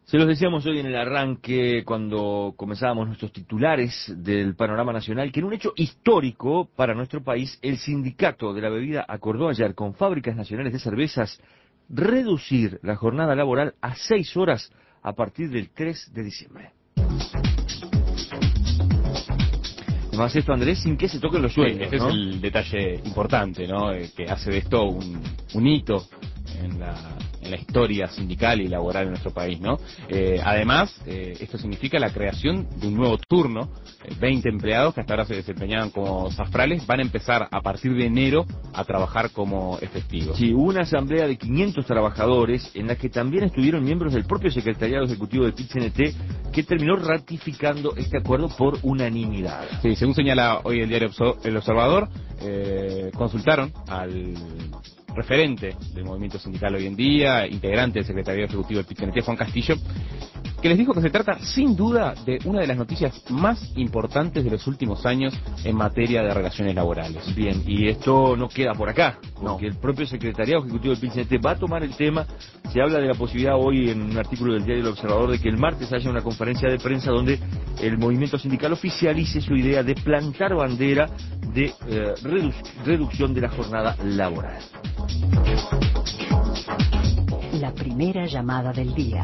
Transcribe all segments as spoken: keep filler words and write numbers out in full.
Se los decíamos hoy en el arranque, cuando comenzábamos nuestros titulares del panorama nacional, que en un hecho histórico para nuestro país, el sindicato de la bebida acordó ayer con Fábricas Nacionales de Cervezas reducir la jornada laboral a seis horas a partir del tres de diciembre. Además esto, Andrés, sin que se toquen los sueldos, sí, este ¿no? es el detalle importante, ¿no? Eh, que hace de esto un, un hito en la, en la historia sindical y laboral en nuestro país, ¿no? Eh, además, eh, esto significa la creación de un nuevo turno. eh, veinte empleados que hasta ahora se desempeñaban como zafrales van a empezar a partir de enero a trabajar como efectivos. Sí, hubo una asamblea de quinientos trabajadores en la que también estuvieron miembros del propio secretariado ejecutivo de P I T C N T, que terminó ratificando este acuerdo por unanimidad. Sí, según señala hoy el diario El Observador, eh, consultaron al referente del movimiento sindical hoy en día, integrante del secretariado ejecutivo del P I T C N T, Juan Castillo, que les dijo que se trata sin duda de una de las noticias más importantes de los últimos años en materia de relaciones laborales. Bien, y esto no queda por acá, porque No. el propio secretariado ejecutivo del P I T C N T va a tomar el tema. Se habla de la posibilidad hoy en un artículo del diario El Observador de que el martes haya una conferencia de prensa donde el movimiento sindical oficialice su idea de plantar bandera de eh, redu reducción de la jornada laboral. La primera llamada del día.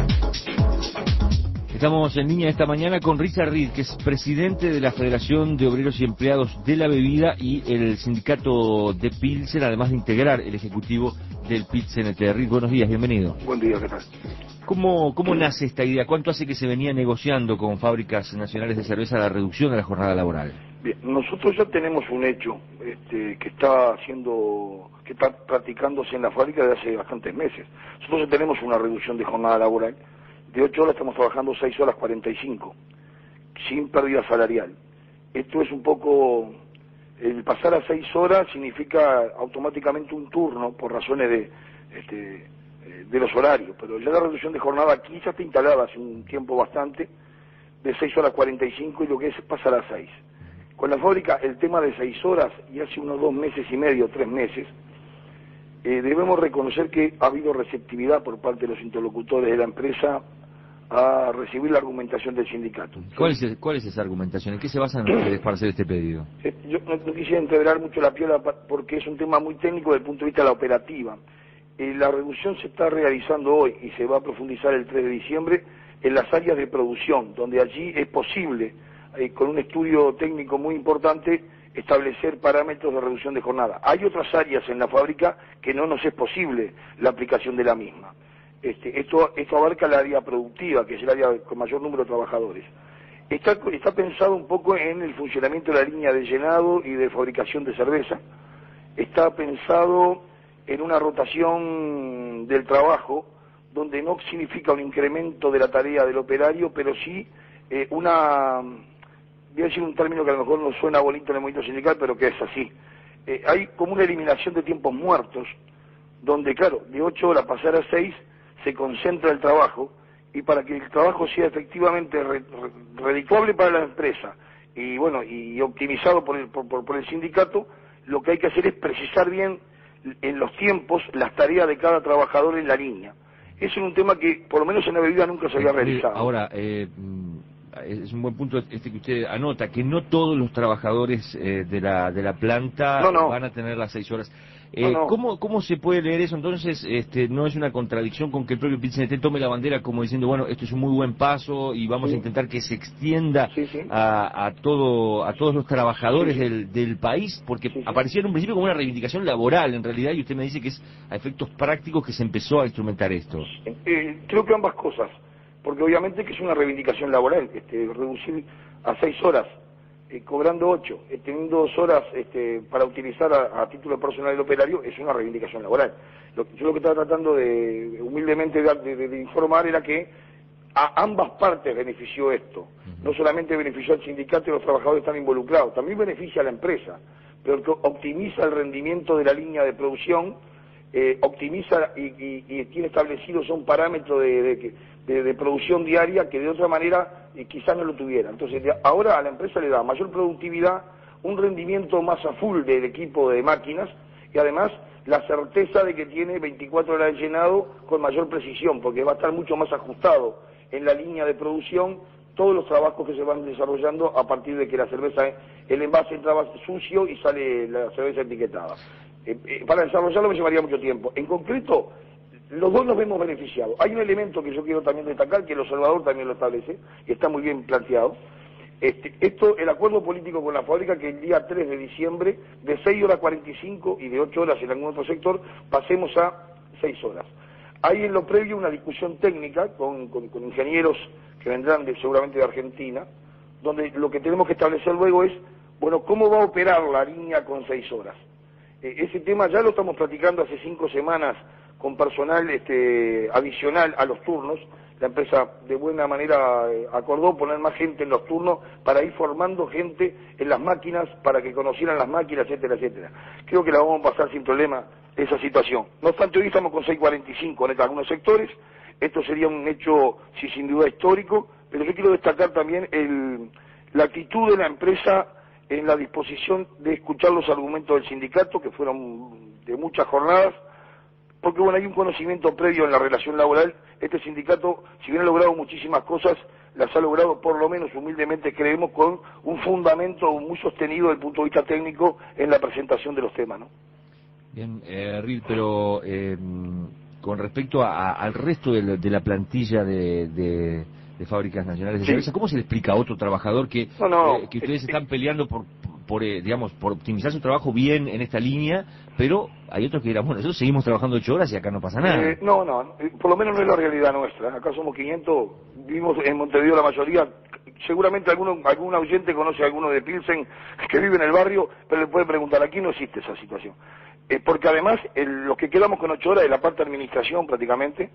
Estamos en línea esta mañana con Richard Reed, que es presidente de la Federación de Obreros y Empleados de la Bebida y el sindicato de Pilsen, además de integrar el ejecutivo del P I T C N T. Reed, buenos días, bienvenido. Buen día, ¿qué tal? ¿Cómo, cómo nace esta idea? ¿Cuánto hace que se venía negociando con Fábricas Nacionales de Cerveza la reducción de la jornada laboral? Bien, nosotros ya tenemos un hecho este, que está haciendo, que está practicándose en la fábrica desde hace bastantes meses. Nosotros ya tenemos una reducción de jornada laboral. De ocho horas estamos trabajando seis horas cuarenta y cinco, sin pérdida salarial. Esto es un poco, el pasar a seis horas significa automáticamente un turno por razones de, este, de los horarios, pero ya la reducción de jornada aquí ya está instalada hace un tiempo bastante, de seis horas cuarenta y cinco, y lo que es pasar a seis. Con la fábrica el tema de seis horas, y hace unos dos meses y medio, tres meses, eh, debemos reconocer que ha habido receptividad por parte de los interlocutores de la empresa a recibir la argumentación del sindicato. ¿Cuál es, cuál es esa argumentación? ¿En qué se basan ustedes para hacer este pedido? Eh, Yo no, no quisiera integrar mucho la piola porque es un tema muy técnico desde el punto de vista de la operativa. Eh, la reducción se está realizando hoy y se va a profundizar el tres de diciembre en las áreas de producción, donde allí es posible, eh, con un estudio técnico muy importante, establecer parámetros de reducción de jornada. Hay otras áreas en la fábrica que no nos es posible la aplicación de la misma. Este, esto, esto abarca el área productiva, que es el área con mayor número de trabajadores. Está, está pensado un poco en el funcionamiento de la línea de llenado y de fabricación de cerveza. Está pensado en una rotación del trabajo, donde no significa un incremento de la tarea del operario, pero sí eh, una, voy a decir un término que a lo mejor no suena bonito en el movimiento sindical, pero que es así. Eh, hay como una eliminación de tiempos muertos, donde, claro, de ocho horas pasar a seis, se concentra el trabajo, y para que el trabajo sea efectivamente re, re, redituable para la empresa y bueno y optimizado por el, por, por, por el sindicato, lo que hay que hacer es precisar bien en los tiempos las tareas de cada trabajador en la línea. Eso es un tema que por lo menos en la bebida nunca se había realizado. Ahora, eh, es un buen punto este que usted anota, que no todos los trabajadores eh, de la de la planta no, no. van a tener las seis horas. Eh, no, no. ¿cómo, ¿Cómo se puede leer eso? Entonces, este, ¿no es una contradicción con que el propio P I T C N T tome la bandera como diciendo, bueno, esto es un muy buen paso y vamos sí. a intentar que se extienda sí, sí. A, a todo a todos los trabajadores sí, sí. Del, del país? Porque sí, sí. aparecía en un principio como una reivindicación laboral, en realidad, y usted me dice que es a efectos prácticos que se empezó a instrumentar esto. Eh, creo que ambas cosas, porque obviamente que es una reivindicación laboral, este, reducir a seis horas, Eh, cobrando ocho, eh, teniendo dos horas este, para utilizar a, a título personal del operario, es una reivindicación laboral. Lo, yo lo que estaba tratando de, humildemente de, de, de informar era que a ambas partes benefició esto. Uh-huh. No solamente benefició al sindicato y los trabajadores están involucrados, también beneficia a la empresa, pero que optimiza el rendimiento de la línea de producción, eh, optimiza y, y, y tiene establecidos un parámetro de, de, de, de producción diaria que de otra manera eh, quizás no lo tuviera. Entonces de, ahora a la empresa le da mayor productividad, un rendimiento más a full del equipo de máquinas y además la certeza de que tiene veinticuatro horas de llenado con mayor precisión, porque va a estar mucho más ajustado en la línea de producción todos los trabajos que se van desarrollando a partir de que la cerveza, el envase entraba sucio y sale la cerveza etiquetada. Eh, eh, para desarrollarlo me llevaría mucho tiempo. En concreto, los dos nos vemos beneficiados. Hay un elemento que yo quiero también destacar, que el observador también lo establece, y está muy bien planteado. Este, esto, el acuerdo político con la fábrica, que el día tres de diciembre, de seis horas cuarenta y cinco y de ocho horas en algún otro sector, pasemos a seis horas. Hay en lo previo una discusión técnica con, con, con ingenieros que vendrán de, seguramente de Argentina, donde lo que tenemos que establecer luego es, bueno, cómo va a operar la línea con seis horas. Eh, ese tema ya lo estamos platicando hace cinco semanas con personal este, adicional a los turnos. La empresa de buena manera eh, acordó poner más gente en los turnos para ir formando gente en las máquinas, para que conocieran las máquinas, etcétera, etcétera. Creo que la vamos a pasar sin problema esa situación. No obstante, hoy estamos con seis cuarenta y cinco en algunos sectores. Esto sería un hecho, sí, sin duda histórico, pero yo quiero destacar también el, la actitud de la empresa en la disposición de escuchar los argumentos del sindicato, que fueron de muchas jornadas, porque bueno, hay un conocimiento previo en la relación laboral. Este sindicato, si bien ha logrado muchísimas cosas, las ha logrado, por lo menos humildemente creemos, con un fundamento muy sostenido desde el punto de vista técnico en la presentación de los temas, ¿no? Bien, eh, Ril, pero eh, con respecto a, a, al resto de la, de la plantilla de, de, de fábricas nacionales de Sí. cerveza, ¿cómo se le explica a otro trabajador que, No, no, eh, que ustedes eh, están peleando por, por eh, digamos, por optimizar su trabajo bien en esta línea, pero hay otros que dirán, bueno, nosotros seguimos trabajando ocho horas y acá no pasa nada? Eh, no, no, eh, por lo menos no es la realidad nuestra. Acá somos quinientos, vivimos en Montevideo la mayoría. Seguramente alguno, algún oyente conoce a alguno de Pilsen que vive en el barrio, pero le puede preguntar, aquí no existe esa situación. Eh, porque además, el, los que quedamos con ocho horas de la parte de administración prácticamente,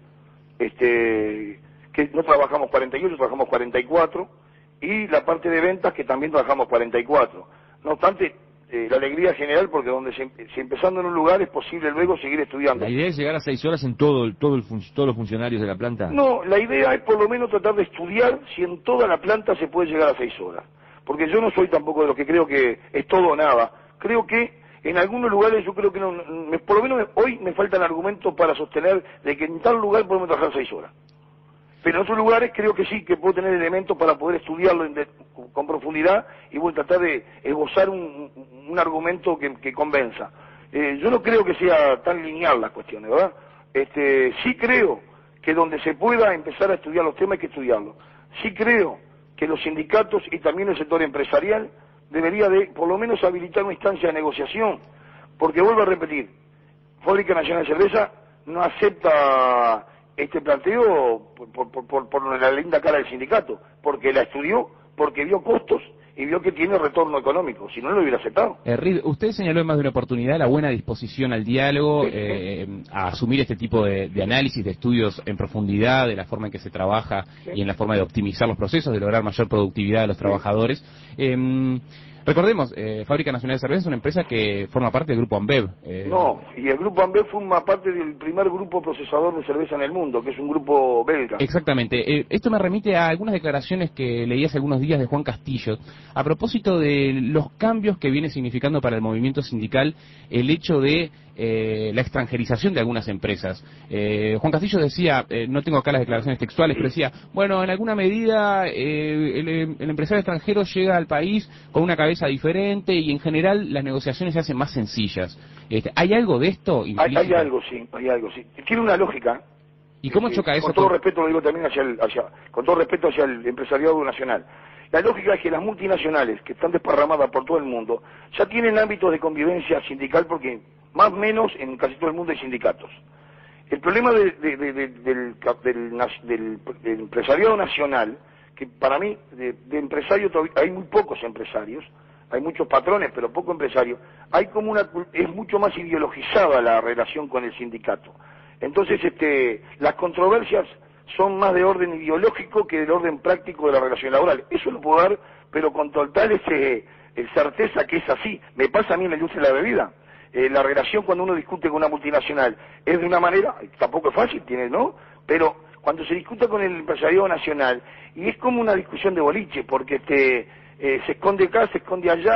este, que no trabajamos cuarenta y ocho, trabajamos cuarenta y cuatro, y la parte de ventas que también trabajamos cuarenta y cuatro. No obstante, eh, la alegría general, porque donde se, si empezando en un lugar es posible luego seguir estudiando. ¿La idea es llegar a seis horas en todo, el- todo el fun- todos los funcionarios de la planta? No, la idea es por lo menos tratar de estudiar si en toda la planta se puede llegar a seis horas. Porque yo no soy tampoco de los que creo que es todo o nada. Creo que en algunos lugares yo creo que no, me- por lo menos hoy me faltan argumentos para sostener de que en tal lugar podemos trabajar seis horas. Pero en otros lugares creo que sí, que puedo tener elementos para poder estudiarlo en de- con profundidad y voy a tratar de esbozar un, un argumento que, que convenza. Eh, yo no creo que sea tan lineal las cuestiones, ¿verdad? Este, sí creo que donde se pueda empezar a estudiar los temas hay que estudiarlos. Sí creo que los sindicatos y también el sector empresarial debería de por lo menos habilitar una instancia de negociación, porque vuelvo a repetir, Fábrica Nacional de Cerveza no acepta este planteo por, por, por, por la linda cara del sindicato, porque la estudió, porque vio costos y vio que tiene retorno económico, si no lo hubiera aceptado. Eh, Reed, usted señaló en más de una oportunidad la buena disposición al diálogo, Sí. eh, a asumir este tipo de, de análisis, de estudios en profundidad, de la forma en que se trabaja Sí. y en la forma de optimizar los procesos, de lograr mayor productividad de los Sí. trabajadores. Eh, recordemos, eh, Fábrica Nacional de Cerveza es una empresa que forma parte del Grupo Ambev. Eh, No, y el grupo Ambev forma parte del primer grupo procesador de cerveza en el mundo, que es un grupo belga. Exactamente. Eh, esto me remite a algunas declaraciones que leí hace algunos días de Juan Castillo a propósito de los cambios que viene significando para el movimiento sindical el hecho de eh, la extranjerización de algunas empresas. Eh, Juan Castillo decía, eh, no tengo acá las declaraciones textuales, pero decía, bueno, en alguna medida eh, el, el empresario extranjero llega al país con una cabeza diferente y en general las negociaciones se hacen más sencillas. Este, ¿hay algo de esto Hay, implícito? hay algo, sí, hay algo, sí. Tiene una lógica. ¿Y cómo Eh, choca eso con todo con- respeto lo digo también hacia el, hacia, con todo respeto hacia el empresariado nacional. La lógica es que las multinacionales que están desparramadas por todo el mundo ya tienen ámbitos de convivencia sindical porque más o menos en casi todo el mundo hay sindicatos. El problema de- de- de- de- del, del, nas- del- del empresariado nacional, que para mí de, de empresario todavía- hay muy pocos empresarios, hay muchos patrones pero poco empresarios, hay como una cul- es mucho más ideologizada la relación con el sindicato. Entonces, este, las controversias son más de orden ideológico que del orden práctico de la relación laboral. Eso lo puedo dar, pero con total este, eh, certeza que es así. Me pasa a mí en la industria de la bebida. Eh, la relación cuando uno discute con una multinacional es de una manera, tampoco es fácil, tiene, ¿no? Pero cuando se discute con el empresariado nacional, y es como una discusión de boliche, porque este, eh, se esconde acá, se esconde allá,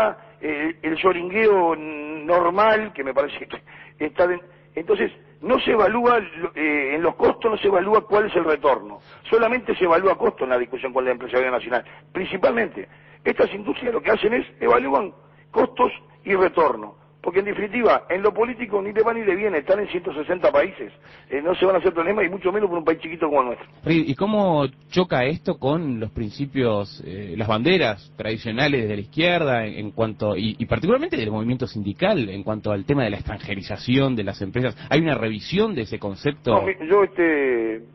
eh, el yoringueo normal, que me parece que está... De, entonces, no se evalúa, eh, en los costos no se evalúa cuál es el retorno, solamente se evalúa costo en la discusión con la empresarial nacional. Principalmente, estas industrias lo que hacen es evalúan costos y retorno, porque en definitiva, en lo político ni le va ni le viene, están en ciento sesenta países, eh, no se van a hacer problemas y mucho menos por un país chiquito como el nuestro. ¿Y cómo choca esto con los principios, eh, las banderas tradicionales de la izquierda en, en cuanto, y, y particularmente del movimiento sindical, en cuanto al tema de la extranjerización de las empresas? ¿Hay una revisión de ese concepto? No, yo, este,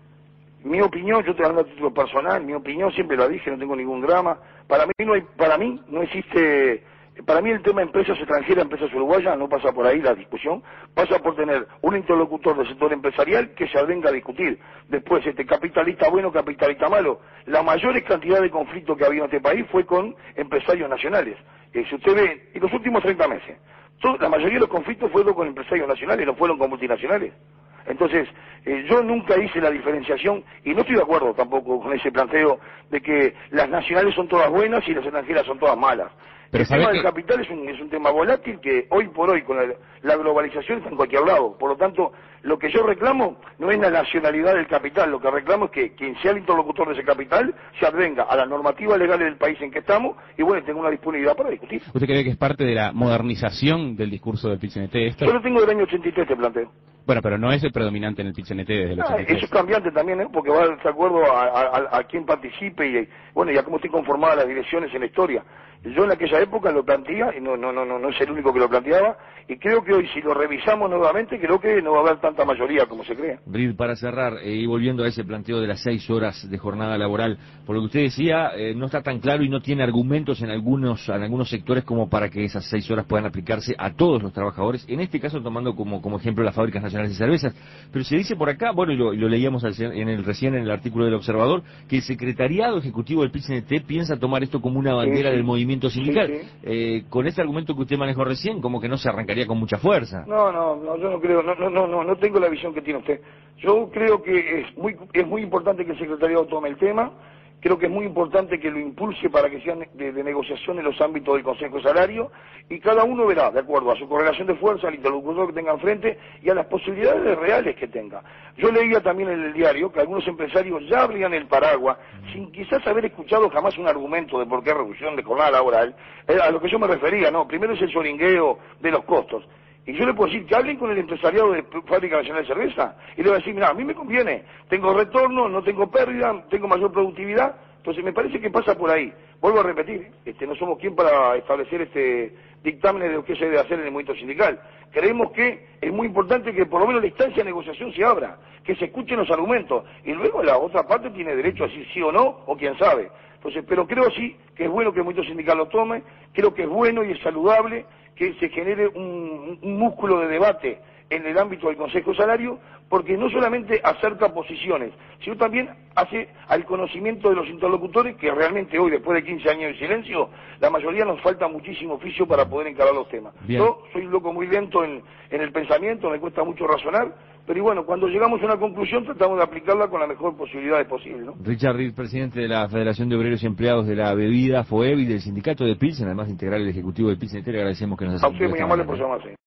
mi opinión, yo te hablo a título personal, mi opinión siempre la dije, no tengo ningún drama. Para mí no hay, para mí no existe... Para mí el tema de empresas extranjeras, empresas uruguayas, no pasa por ahí la discusión, pasa por tener un interlocutor del sector empresarial que se venga a discutir. Después, este capitalista bueno, capitalista malo. La mayor cantidad de conflictos que había en este país fue con empresarios nacionales. Eh, si usted ve, en los últimos treinta meses, todo, la mayoría de los conflictos fueron con empresarios nacionales, no fueron con multinacionales. Entonces, eh, yo nunca hice la diferenciación, y no estoy de acuerdo tampoco con ese planteo de que las nacionales son todas buenas y las extranjeras son todas malas. Pero el tema del que... capital es un, es un tema volátil que hoy por hoy con la, la globalización está en cualquier lado. Por lo tanto, lo que yo reclamo no es la nacionalidad del capital, lo que reclamo es que quien sea el interlocutor de ese capital se advenga a las normativas legales del país en que estamos y bueno, tenga una disponibilidad para discutir. ¿Usted cree que es parte de la modernización del discurso del Pit-C N T esto? Yo lo tengo del año ochenta y tres, te planteo. Bueno, pero no es el predominante en el Pit-C N T desde el ochenta y tres. Ah, eso es cambiante también, ¿eh? Porque va de acuerdo a, a, a quién participe y, bueno, y a cómo estén conformadas las direcciones en la historia. Yo en aquella época lo planteaba, y no, no, no, no, no es el único que lo planteaba, y creo que hoy si lo revisamos nuevamente, creo que no va a haber tanta mayoría como se cree. Bril, para cerrar, eh, y volviendo a ese planteo de las seis horas de jornada laboral, por lo que usted decía, eh, no está tan claro y no tiene argumentos en algunos, en algunos sectores como para que esas seis horas puedan aplicarse a todos los trabajadores, en este caso tomando como, como ejemplo las fábricas nacionales de cervezas. Pero se dice por acá, bueno, y lo, y lo leíamos al, en el, recién en el artículo del Observador, que el Secretariado Ejecutivo del Pit-C N T piensa tomar esto como una bandera sí, sí. del movimiento sindical. Sí, sí. Eh, con ese argumento que usted manejó recién, como que no se arrancaría con mucha fuerza. No, no, no, yo no creo, no, no, no, no, no tengo la visión que tiene usted. Yo creo que es muy, es muy importante que el secretariado tome el tema. Creo que es muy importante que lo impulse para que sean de, de negociación en los ámbitos del Consejo de Salario y cada uno verá, de acuerdo a su correlación de fuerza, al interlocutor que tenga enfrente y a las posibilidades reales que tenga. Yo leía también en el diario que algunos empresarios ya abrían el paraguas sin quizás haber escuchado jamás un argumento de por qué reducción de jornada laboral, eh, a lo que yo me refería, no, primero es el soringueo de los costos. Y yo le puedo decir que hablen con el empresariado de Fábrica Nacional de Cerveza y le voy a decir, mira, a mí me conviene, tengo retorno, no tengo pérdida, tengo mayor productividad, entonces me parece que pasa por ahí. Vuelvo a repetir, este, no somos quien para establecer este dictámenes de lo que se debe hacer en el movimiento sindical. Creemos que es muy importante que por lo menos la instancia de negociación se abra, que se escuchen los argumentos y luego la otra parte tiene derecho a decir sí o no, o quién sabe. Entonces, pero creo sí que es bueno que el movimiento sindical lo tome, creo que es bueno y es saludable que se genere un, un músculo de debate en el ámbito del Consejo de Salario, porque no solamente acerca posiciones, sino también hace al conocimiento de los interlocutores, que realmente hoy, después de quince años de silencio, la mayoría nos falta muchísimo oficio para poder encarar los temas. Bien. Yo soy un loco muy lento en, en el pensamiento, me cuesta mucho razonar, pero y bueno, cuando llegamos a una conclusión tratamos de aplicarla con la mejor posibilidad posible, ¿no? Richard Reed, presidente de la Federación de Obreros y Empleados de la Bebida, FOEB, y del Sindicato de Pilsen, además de integrar el Ejecutivo de Pilsen, le agradecemos que nos haya a usted muy amable por llamarse.